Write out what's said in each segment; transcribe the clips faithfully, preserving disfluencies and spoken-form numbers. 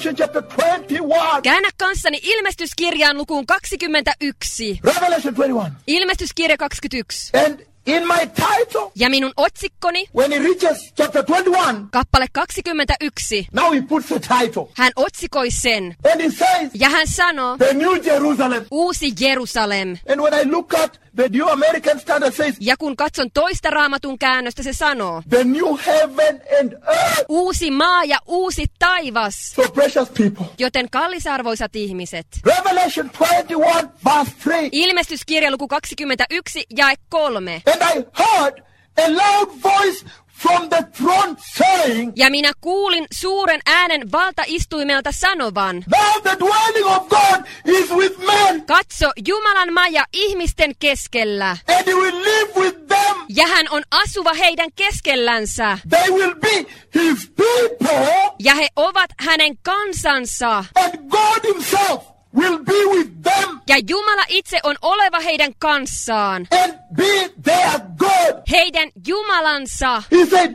Revelation chapter twenty-one. Käännä kanssani Ilmestyskirjaan lukuun kaksikymmentäyksi. Revelation twenty-one. Ilmestyskirja kaksikymmentäyksi. And in my title, Ja minun otsikkoni, when he reaches chapter twenty-one, kappale kaksikymmentäyksi, now he puts the title. hän otsikoi sen. And he says, Ja hän sanoo, the New Jerusalem. Uusi Jerusalem. And when I look at the New American Standard says, Ja kun katson toista Raamatun käännöstä, se sanoo, the new heaven and earth. uusi maa ja uusi taivas. So precious people. Joten kallisarvoisat ihmiset. Revelation twenty-one verse three. Ilmestyskirja luku kaksikymmentäyksi jae kolme. And I heard a loud voice from the throne saying, Ja minä kuulin suuren äänen valtaistuimelta sanovan, now the dwelling of God is with men, katso, Jumalan maja ihmisten keskellä. and he will live with them. Ja hän on asuva heidän keskellänsä. They will be his people, Ja he ovat hänen kansansa. and God himself will be with them Ja Jumala itse on oleva heidän kanssaan. and be their God. Heidän Jumalansa. He said,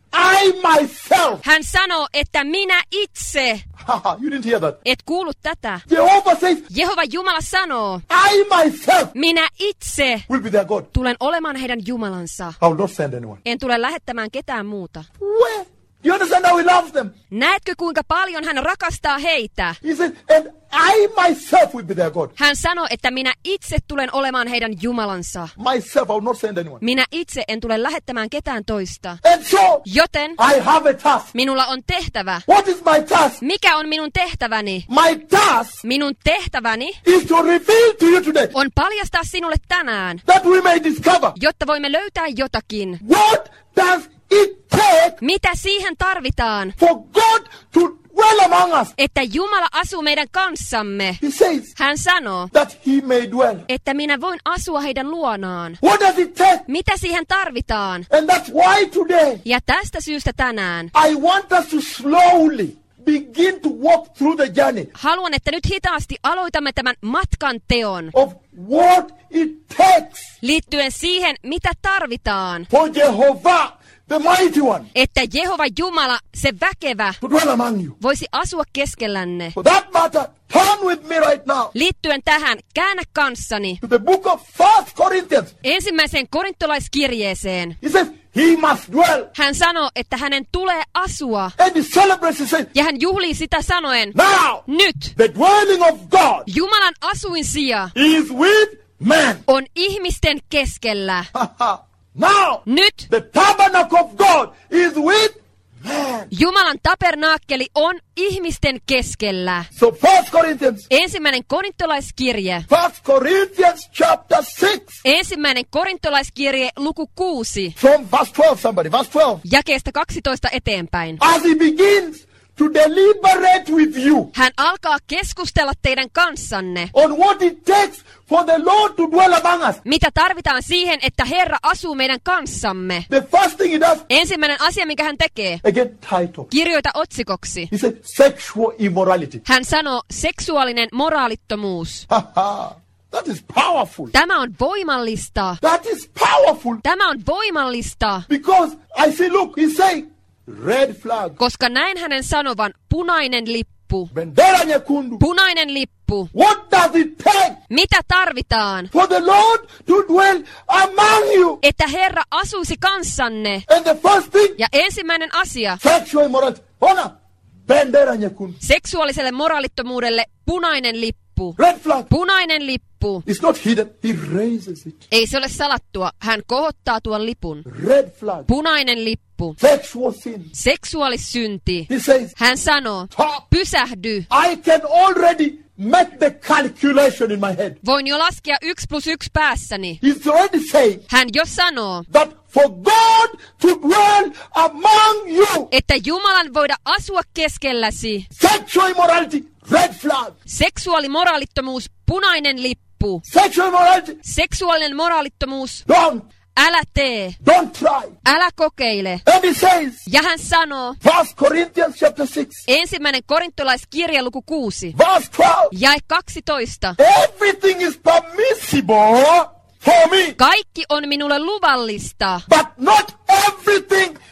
I myself. Hän sanoo, että minä itse. Haha, you didn't hear that. Et kuullut tätä. Jehovah says, Jehova Jumala sanoo, I myself minä itse will be their God. tulen olemaan heidän Jumalansa. I will not send anyone. En tule lähettämään ketään muuta. Where? You understand how he loves them? Näetkö, kuinka paljon hän rakastaa heitä? He said, and I myself will be their God. Hän sanoi, että minä itse tulen olemaan heidän Jumalansa. Myself, I will not send anyone. Minä itse en tule lähettämään ketään toista. And so, Joten I have a task. minulla on tehtävä. What is my task? Mikä on minun tehtäväni? My task Minun tehtäväni is to reveal to you today on paljastaa sinulle tänään, that we may discover jotta voimme löytää jotakin. what does it take Mitä siihen tarvitaan, for God to dwell among us. että Jumala asuu meidän kanssamme? He says Hän sanoo, that he may dwell. että minä voin asua heidän luonaan. What does it take? Mitä siihen tarvitaan? And that's why today Ja tästä syystä tänään I want us to slowly begin to walk through the journey haluan, että nyt hitaasti aloitamme tämän matkan teon of what it takes liittyen siihen, mitä tarvitaan, for Jehovah, the mighty one, että Jehova Jumala, se väkevä, to dwell among you. voisi asua keskellänne. For that matter, turn with me right now Liittyen tähän, käännä kanssani to the book of First Corinthians. ensimmäiseen korintolaiskirjeeseen. He says he must dwell. Hän sanoo, että hänen tulee asua. And he celebrates and says, Ja hän juhlii sitä sanoen, now nyt the dwelling of God Jumalan asuinsija is with man. on ihmisten keskellä. Now Nyt the tabernacle of God is with man. Jumalan tabernaakkeli on ihmisten keskellä. So First Corinthians, Ensimmäinen korintolaiskirje. First Corinthians chapter six, Ensimmäinen korintolaiskirje luku kuusi. from verse twelve, somebody, verse twelve. Jakeesta kaksitoista eteenpäin. As he begins to deliberate with you Hän alkaa keskustella teidän kanssanne, on what it takes for the Lord to dwell among us. mitä tarvitaan siihen, että Herra asuu meidän kanssamme. The first thing he does, Ensimmäinen asia, mikä hän tekee, again, title. kirjoita otsikoksi. He said sexual immorality. Hän sanoo seksuaalinen moraalittomuus. That is powerful. Tämä on voimallista. That is powerful. Tämä on voimallista, Because I say, look, he's saying, red flag. koska näin hänen sanovan punainen lippu. Bendera nyekundu. Punainen lippu. What does it take Mitä tarvitaan, for the Lord to dwell among you? että Herra asuisi kanssanne? And the first thing, Ja ensimmäinen asia, sexual immorality. Ona, bendera nyekundu. seksuaaliselle moraalittomuudelle punainen lippu. Red flag. Punainen lippu. It's not hidden. He raises it. Ei se ole salattua. Hän kohottaa tuon lipun. Red flag. Punainen lippu. Sexual sin. Seksuaalissynti. He says, Hän sanoo, stop. pysähdy. I can already make the calculation in my head. Voin jo laskea yksi plus yksi päässäni. He's already saying Hän jo sanoo, that for God to dwell among you, että Jumalan voida asua keskelläsi. sexual immorality, red flag. Seksuaalimoraalittomuus, punainen lippu. Sexual immorality, Seksuaalinen moraalittomuus, don't, älä tee, don't try. älä kokeile. And he says, Ja hän sanoo, First Corinthians chapter six, ensimmäinen korintolaiskirja luku kuusi, verse twelve, jae kaksitoista. everything is permissible for me, Kaikki on minulle luvallista, but not everything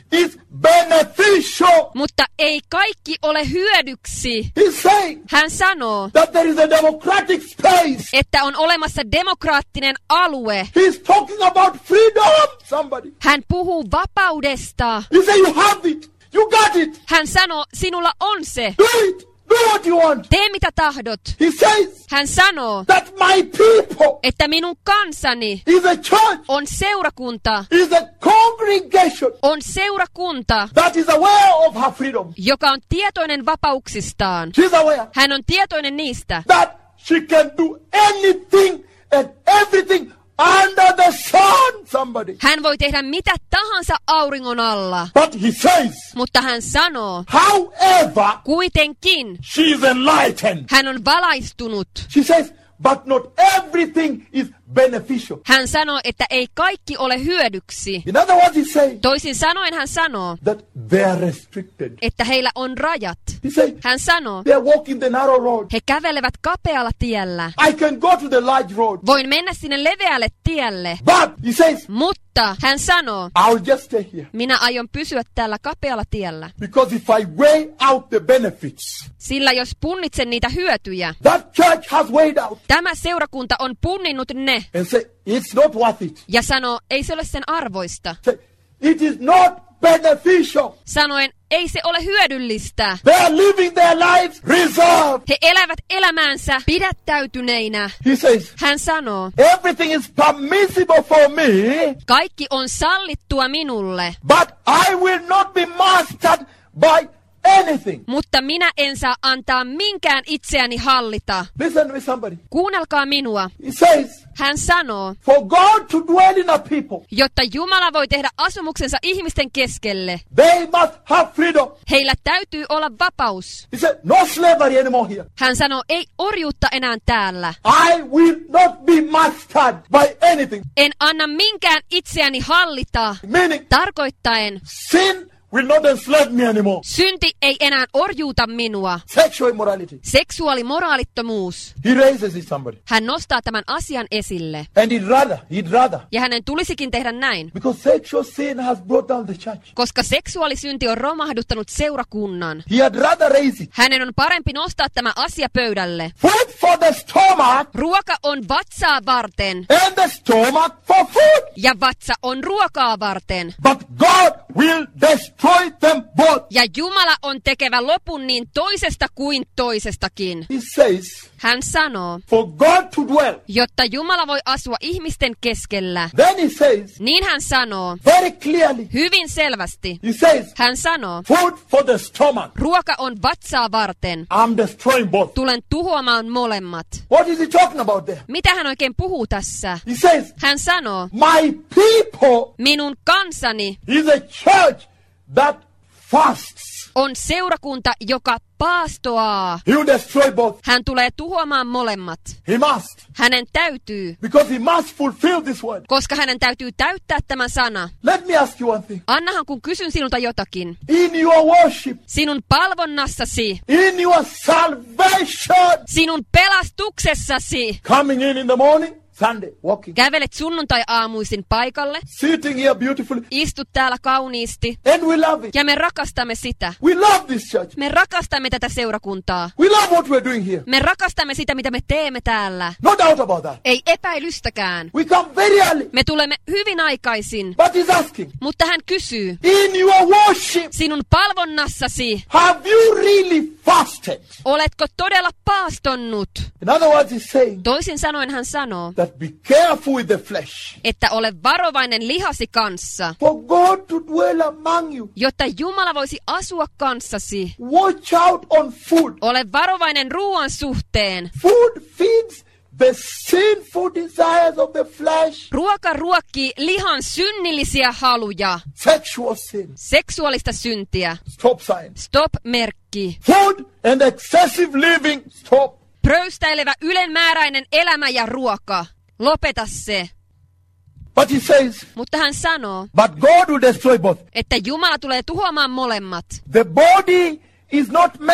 is beneficial. Mutta ei kaikki ole hyödyksi. He's saying Hän sanoo, that there is a democratic space. että on olemassa demokraattinen alue. He's talking about freedom, somebody. Hän puhuu vapaudesta. He said you have it. You got it. Hän sanoo, sinulla on se. Do it. Do what you want. Tee mitä tahdot. He says Hän sanoo, that my people että minun kansani is a church, on seurakunta, is a congregation on seurakunta, that is aware of her freedom. joka on tietoinen vapauksistaan. She's aware Hän on tietoinen niistä, that she can do anything and everything under the sun, somebody. hän voi tehdä mitä tahansa auringon alla. But he says, Mutta hän sanoo, however, kuitenkin she is enlightened. hän on valaistunut. She says, but not everything is beneficial. Hän sanoo, että ei kaikki ole hyödyksi. In other words, he's saying Toisin sanoen hän sanoo, that they are restricted. että heillä on rajat. He said, Hän sanoo, they are walking the narrow road. he kävelevät kapealla tiellä. I can go to the large road. Voin mennä sinne leveälle tielle. But, he says, Mutta hän sanoo, I'll just stay here. minä aion pysyä tällä kapealla tiellä. Because if I weigh out the benefits, Sillä jos punnitsen niitä hyötyjä, that church has weighed out tämä seurakunta on punninnut ne and say, it's not worth it. ja sanoo, ei se ole sen arvoista. Say, it is not beneficial. Sanoen, ei se ole hyödyllistä. They are living their lives reserved. He elävät elämäänsä pidättäytyneinä. He says, Hän sanoo, everything is permissible for me, kaikki on sallittua minulle, but I will not be mastered by anything. mutta minä en saa antaa minkään itseäni hallita. Listen to me, somebody. Kuunnelkaa minua. He says, Hän sanoo, for God to dwell in a people, jotta Jumala voi tehdä asumuksensa ihmisten keskelle, they must have freedom. heillä täytyy olla vapaus. He said, no slavery anymore here. Hän sanoo, ei orjuutta enää täällä. I will not be mastered by anything. En anna minkään itseäni hallita. Meaning, Tarkoittaen, sin will not enslave me anymore. synti ei enää orjuuta minua. Sexual immorality. Seksuaalimoraalittomuus. He raises it, somebody. Hän nostaa tämän asian esille. And he'd rather, he'd rather. Ja hänen tulisikin tehdä näin, Because sexual sin has brought down the church. koska seksuaalisynti on romahduttanut seurakunnan. He had rather raise it. Hänen on parempi nostaa tämä asia pöydälle. Food for the stomach Ruoka on vatsaa varten, and the stomach for food. ja vatsa on ruokaa varten. But God will destroy them both. Ja Jumala on tekevä lopun niin toisesta kuin toisestakin. He says, Hän sanoo, for God to dwell. jotta Jumala voi asua ihmisten keskellä. Then he says, Niin hän sanoo, very clearly, hyvin selvästi. he says, Hän sanoo, food for the stomach. ruoka on vatsaa varten. I'm destroying both. Tulen tuhoamaan molemmat. What is he talking about there? Mitä hän oikein puhuu tässä? He says, Hän sanoo, my people minun kansani is a church that fasts. on seurakunta, joka paastoaa. He will destroy both. Hän tulee tuhoamaan molemmat. He must. Hänen täytyy, Because he must fulfill this word. koska hänen täytyy täyttää tämä sana. Let me ask you one thing. Annahan kun kysyn sinulta jotakin. In your worship, Sinun palvonnassasi, in your salvation, sinun pelastuksessasi, coming in in the morning, Sunday, walking, kävelet sunnuntai-aamuisin paikalle, sitting here beautifully, istut täällä kauniisti, and we love it. ja me rakastamme sitä. We love this church. Me rakastamme tätä seurakuntaa. We love what we're doing here. Me rakastamme sitä, mitä me teemme täällä. No doubt about that. Ei epäilystäkään. We come very early. Me tulemme hyvin aikaisin, But he's asking, mutta hän kysyy, in your worship, sinun palvonnassasi, have you really fasted? oletko todella paastonnut? In other words, he's saying Toisin sanoen hän sanoo, that be careful with the flesh. että ole varovainen lihasi kanssa, For God to dwell among you, jotta Jumala voisi asua kanssasi. watch out on food. Ole varovainen ruoan suhteen. Food feeds the sinful desires of the flesh, Ruoka ruokkii lihan synnillisiä haluja, sexual sin. seksuaalista syntiä. Stop sign. Stop-merkki. Food and excessive living. Stop. Pröystäilevä ylenmääräinen elämä ja ruoka. Lopeta se. But he says, Mutta hän sanoo, but God will destroy both. että Jumala tulee tuhoamaan molemmat. The body is not meant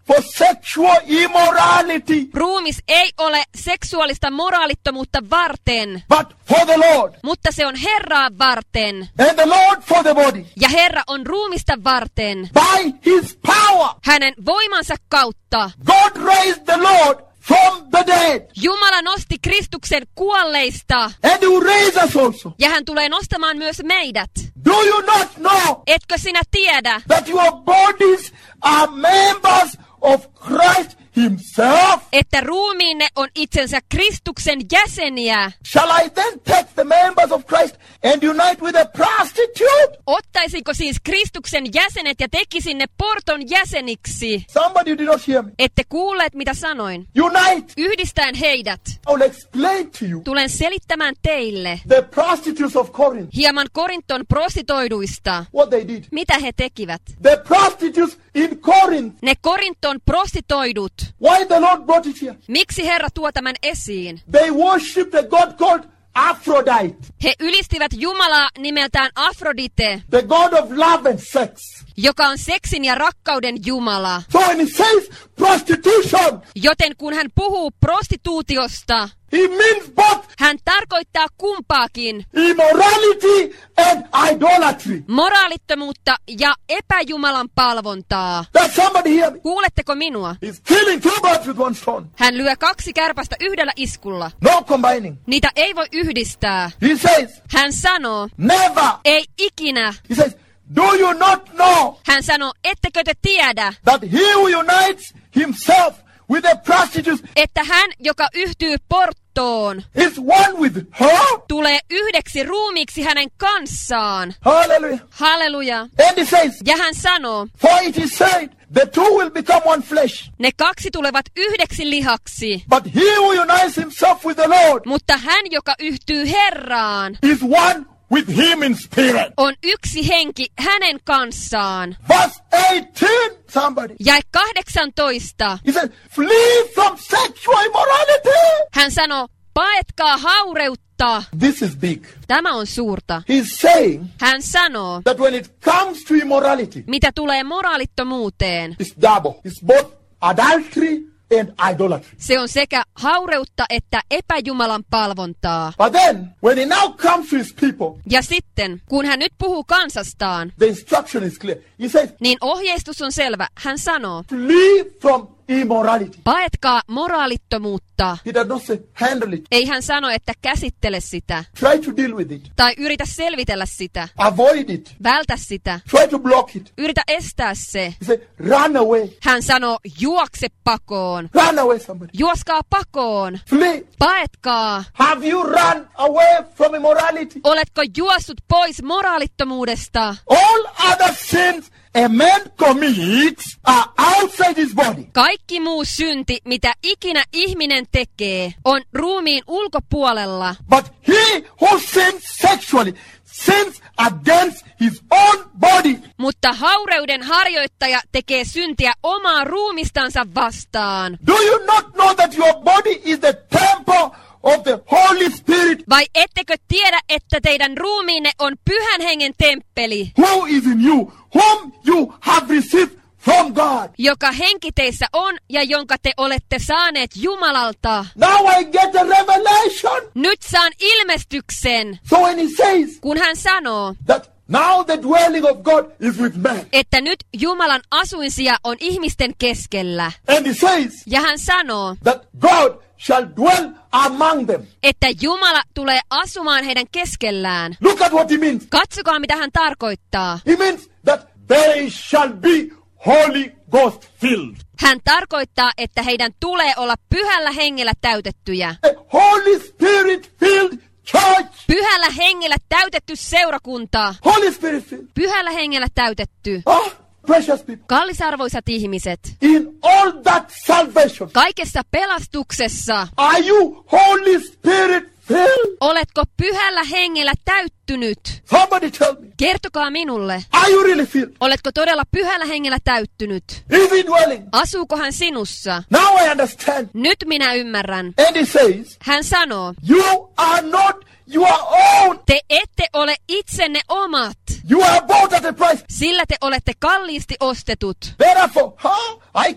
for sexual immorality, Ruumis ei ole seksuaalista moraalittomuutta varten, but for the Lord. mutta se on Herraa varten. And the Lord for the body. Ja Herra on ruumista varten. By his power, Hänen voimansa kautta God raised the Lord from the dead. Jumala nosti Kristuksen kuolleista. And he will raise us also. Ja hän tulee nostamaan myös meidät. Do you not know Etkö sinä tiedä, that your bodies are members of Christ himself? että ruumiinne on itsensä Kristuksen jäseniä? Shall I then take the members of Christ and unite with a prostitute? Ottaisinko siis Kristuksen jäsenet ja tekisin ne porton jäseniksi? Somebody did not hear me. Ette kuulleet, mitä sanoin. Unite. Yhdistäen heidät. I will explain to you Tulen selittämään teille the prostitutes of Corinth, hieman Korinton prostitoiduista. what they did. Mitä he tekivät? The prostitutes in Corinth. Ne Korinton prostitoidut. Why the Lord brought it here? Miksi Herra tuo tämän esiin? They worshipped a god called Aphrodite, He ylistivät Jumalaa nimeltään Afrodite, the god of love and sex. joka on seksin ja rakkauden Jumala. So when he says prostitution, Joten kun hän puhuu prostituutiosta, he means both hän tarkoittaa kumpaakin, immorality and idolatry. moraalittomuutta ja epäjumalan palvontaa. Does somebody hear me? Kuuletteko minua? He's killing two birds with one stone. Hän lyö kaksi kärpästä yhdellä iskulla. No combining. Niitä ei voi yhdistää. He says, Hän sanoo, never. ei ikinä. He says, do you not know Hän sanoo, ettekö te tiedä, that he who unites himself with the prostitute että hän, joka yhtyy porttoon, is one with her? tulee yhdeksi ruumiiksi hänen kanssaan. Hallelujah. Halleluja. And he says, Ja hän sanoo, for it is said, the two will become one flesh. ne kaksi tulevat yhdeksi lihaksi. But he who unites himself with the Lord Mutta hän, joka yhtyy Herraan, is one with him in spirit. on yksi henki hänen kanssaan. Verse eighteen, somebody. Jae kahdeksantoista. He said, flee from sexual immorality. Hän sanoo, paetkaa haureutta. This is big. Tämä on suurta. He's saying Hän sanoo, that when it comes to immorality, mitä tulee moraalittomuuteen, it's double. It's both adultery and idolatry. se on sekä haureutta että epäjumalan palvontaa. But then, when he now comes to his people, Ja sitten, kun hän nyt puhuu kansastaan, the instruction is clear. He says, niin ohjeistus on selvä. Hän sanoo, flee from immorality. paetkaa moraalittomuutta. He does not say, handle it. Ei hän sano, että käsittele sitä Try to deal with it. tai yritä selvitellä sitä. Avoid it. Vältä sitä. Try to block it. Yritä estää se. He said, run away. Hän sanoo, juokse pakoon. Run away, somebody. Juoskaa pakoon. Flee. Paetkaa. Have you run away from immorality? Oletko juossut pois moraalittomuudesta? All other sins a man commits are outside his body. Kaikki muu synti, mitä ikinä ihminen tekee, on ruumiin ulkopuolella. But he who sins sexually sins against his own body. Mutta haureuden harjoittaja tekee syntiä omaa ruumistansa vastaan. Do you not know that your body is the temple of the Holy Spirit Vai ettekö tiedä, että teidän ruumiinne on Pyhän Hengen temppeli, who is in you, whom you have received from God? joka henki teissä on ja jonka te olette saaneet Jumalalta? Now I get a revelation. Nyt saan ilmestyksen, So when he says kun hän sanoo, that now the dwelling of God is with man, että nyt Jumalan asuinsija on ihmisten keskellä. and he says Ja hän sanoo, that God shall dwell among them. että Jumala tulee asumaan heidän keskellään. Look at what he means. Katsokaa, mitä hän tarkoittaa. He means that they shall be Holy Ghost filled. Hän tarkoittaa, että heidän tulee olla Pyhällä Hengellä täytettyjä. A Holy Spirit filled church. Pyhällä Hengellä täytetty seurakunta. Holy Spirit filled. Pyhällä Hengellä täytetty. Ah, precious people. Kallisarvoisat ihmiset, In all that salvation, kaikessa pelastuksessa, are you Holy Spirit filled? oletko Pyhällä Hengellä täyttynyt? Somebody tell me. Kertokaa minulle, Are you really filled? oletko todella Pyhällä Hengellä täyttynyt? Is he dwelling? Asuuko hän sinussa? Now I understand. Nyt minä ymmärrän. And he says, Hän sanoo, you are not your own. te ette ole itsenne omat, You are bought at a price. sillä te olette kalliisti ostetut. Therefore, huh? I cannot,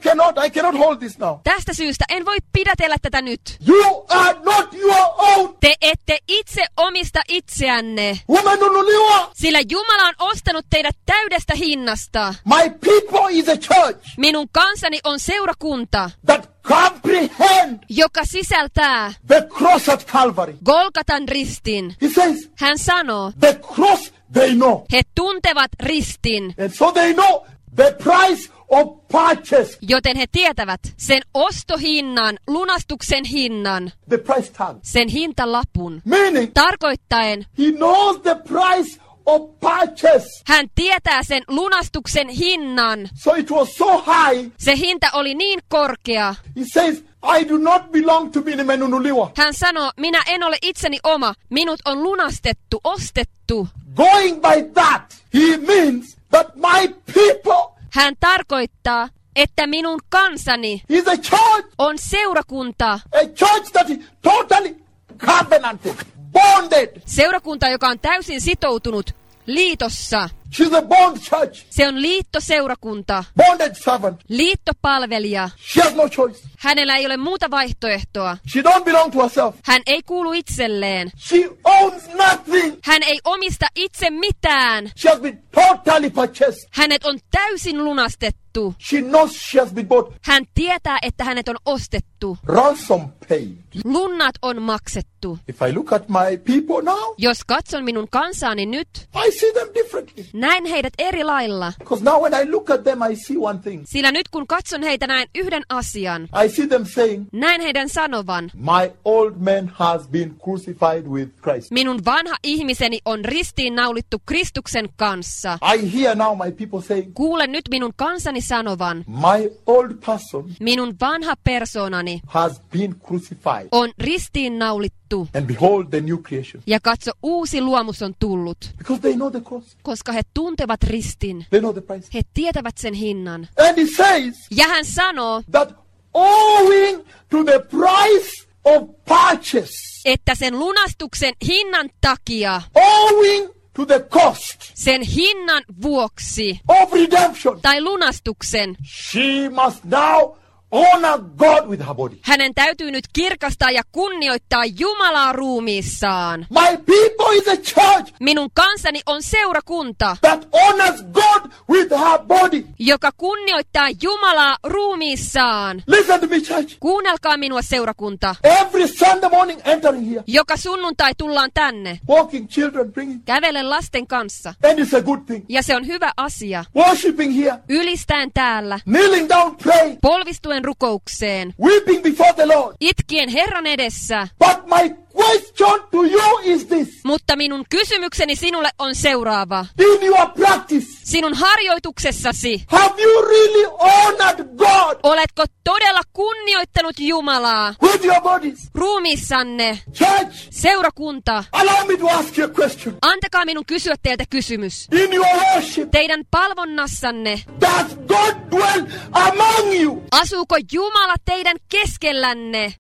I cannot hold this now. Tästä syystä en voi pidätellä tätä nyt. You are not your own. Te ette itse omista itseänne, Umenunuliwa. sillä Jumala on ostanut teidät täydestä hinnasta. My people is a church Minun kansani on seurakunta, that comprehend joka sisältää the cross at Calvary. Golgatan ristin. He says, Hän sanoo, the cross they know. he tuntevat ristin, And so they know the price of purchase. joten he tietävät sen ostohinnan, lunastuksen hinnan, The price tag. sen hintalapun. Meaning, Tarkoittaen, he knows the price of purchase. hän tietää sen lunastuksen hinnan. So it was so high. Se hinta oli niin korkea. He says, I do not belong to Menunuliwa. Hän sanoo, minä en ole itseni oma, minut on lunastettu, ostettu. Going by that, he means that my people Hän tarkoittaa, että minun kansani is a church, on seurakunta. a church that is totally covenanted, bonded. Seurakunta, joka on täysin sitoutunut liitossa. She's a bond church, Se on liittoseurakunta, bonded servant. liittopalvelija. She has no choice. Hänellä ei ole muuta vaihtoehtoa. She don't belong to herself. Hän ei kuulu itselleen. She owns nothing. Hän ei omista itse mitään. She has been totally purchased. Hänet on täysin lunastettu. She knows she has been bought. Hän tietää, että hänet on ostettu. Ransom paid. Lunnat on maksettu. If I look at my people now, Jos katson minun kansaani nyt, I see them differently. näen heidät eri lailla. Because now when I look at them, I see one thing. Sillä nyt kun katson heitä, näen yhden asian. I see them saying, Näen heidän sanovan, my old man has been crucified with Christ. minun vanha ihmiseni on ristiinnaulittu Kristuksen kanssa. I hear now my people saying, Kuulen nyt minun kansani sanovan, my old person minun vanha persoonani has been crucified. on ristiinnaulittu. And behold the new creation. Ja katso, uusi luomus on tullut, Because they know the cross. koska he tuntevat ristin. They know the price. He tietävät sen hinnan. And he says Ja hän sanoo, that owing to the price of purchase, että sen lunastuksen hinnan takia, owing to the cost sen hinnan vuoksi, of redemption, tai lunastuksen, she must now honor God with her body. hänen täytyy nyt kirkastaa ja kunnioittaa Jumalaa ruumiissaan. My people is a church Minun kansani on seurakunta, that honors God with her body. joka kunnioittaa Jumalaa ruumiissaan. Listen to me, church. Kuunnelkaa minua, seurakunta. Every Sunday morning entering here, Joka sunnuntai tullaan tänne. walking children, bringing, Kävelen lasten kanssa. and it's a good thing. Ja se on hyvä asia. Worshiping here, Ylistäen täällä. kneeling down, praying, Polvistuen rukoukseen. weeping before the Lord. Itkien Herran edessä. But my question to you is this. Mutta minun kysymykseni sinulle on seuraava. In your practice, Sinun harjoituksessasi, have you really honored God oletko todella kunnioittanut Jumalaa with your bodies? ruumiissanne? Church, Seurakunta, allow me to ask you a question. antakaa minun kysyä teiltä kysymys. In your worship, Teidän palvonnassanne, does God dwell among you? asuuko Jumala teidän keskellänne?